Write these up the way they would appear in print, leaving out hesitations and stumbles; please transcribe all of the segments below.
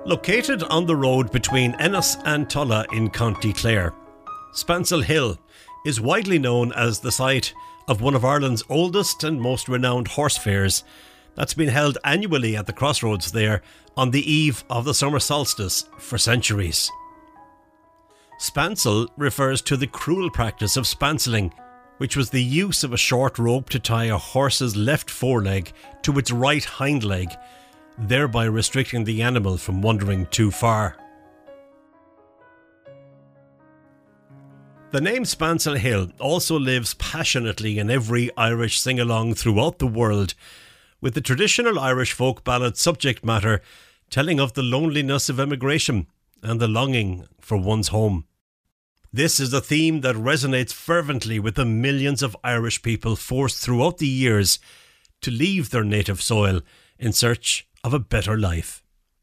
Located on the road between Ennis and Tulla in County Clare, Spancil Hill is widely known as the site of one of Ireland's oldest and most renowned horse fairs that's been held annually at the crossroads there on the eve of the summer solstice for centuries. Spancil refers to the cruel practice of spanciling, which was the use of a short rope to tie a horse's left foreleg to its right hind leg, thereby restricting the animal from wandering too far. The name Spancil Hill also lives passionately in every Irish sing-along throughout the world, with the traditional Irish folk ballad subject matter telling of the loneliness of emigration and the longing for one's home. This is a theme that resonates fervently with the millions of Irish people forced throughout the years to leave their native soil in search of a better life.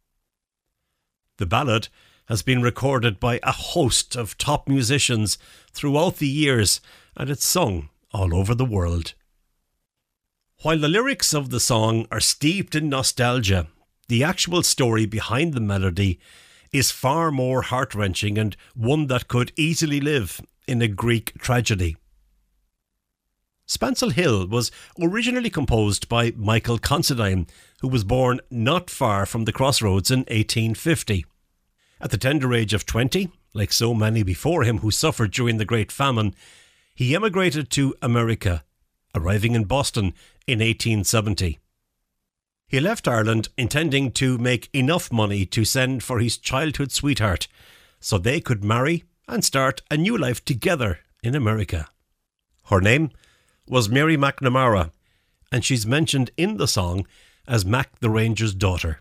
The ballad has been recorded by a host of top musicians throughout the years, and it's sung all over the world. While the lyrics of the song are steeped in nostalgia, the actual story behind the melody is far more heart-wrenching and one that could easily live in a Greek tragedy. Spancil Hill was originally composed by Michael Considine, who was born not far from the crossroads in 1850. At the tender age of 20, like so many before him who suffered during the Great Famine, he emigrated to America, arriving in Boston in 1870. He left Ireland intending to make enough money to send for his childhood sweetheart so they could marry and start a new life together in America. Her name was Mary McNamara, and she's mentioned in the song as Mac the Ranger's daughter.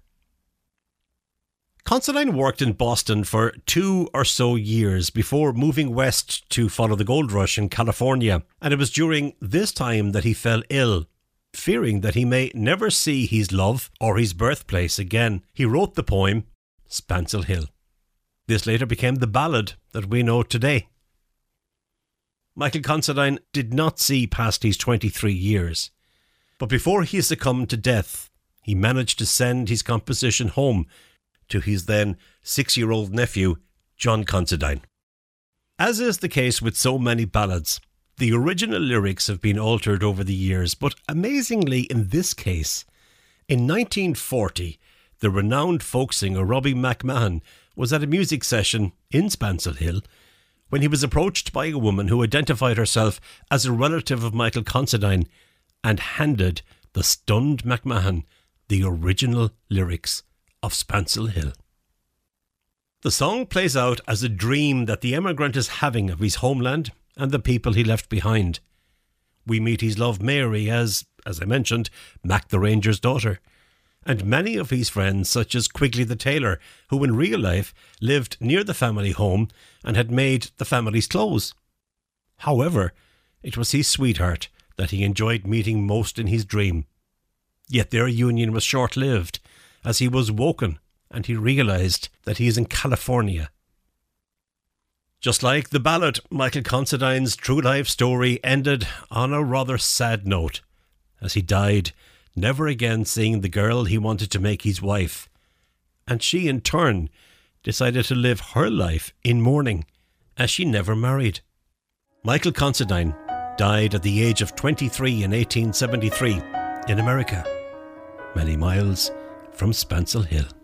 Considine worked in Boston for 2 or so years before moving west to follow the gold rush in California, and it was during this time that he fell ill. Fearing that he may never see his love or his birthplace again, he wrote the poem Spancil Hill. This later became the ballad that we know today. Michael Considine did not see past his 23 years, but before he succumbed to death, he managed to send his composition home to his then 6-year-old nephew, John Considine. As is the case with so many ballads, the original lyrics have been altered over the years, but amazingly in this case, in 1940, the renowned folk singer Robbie McMahon was at a music session in Spancil Hill when he was approached by a woman who identified herself as a relative of Michael Considine and handed the stunned McMahon the original lyrics of Spancil Hill. The song plays out as a dream that the emigrant is having of his homeland and the people he left behind. We meet his love Mary as I mentioned, Mac the Ranger's daughter, and many of his friends such as Quigley the tailor, who in real life lived near the family home and had made the family's clothes. However, it was his sweetheart that he enjoyed meeting most in his dream. Yet their union was short-lived, as he was woken and he realised that he is in California. Just like the ballad, Michael Considine's true life story ended on a rather sad note, as he died, never again seeing the girl he wanted to make his wife, and she in turn decided to live her life in mourning, as she never married. Michael Considine died at the age of 23 in 1873 in America, many miles from Spancil Hill.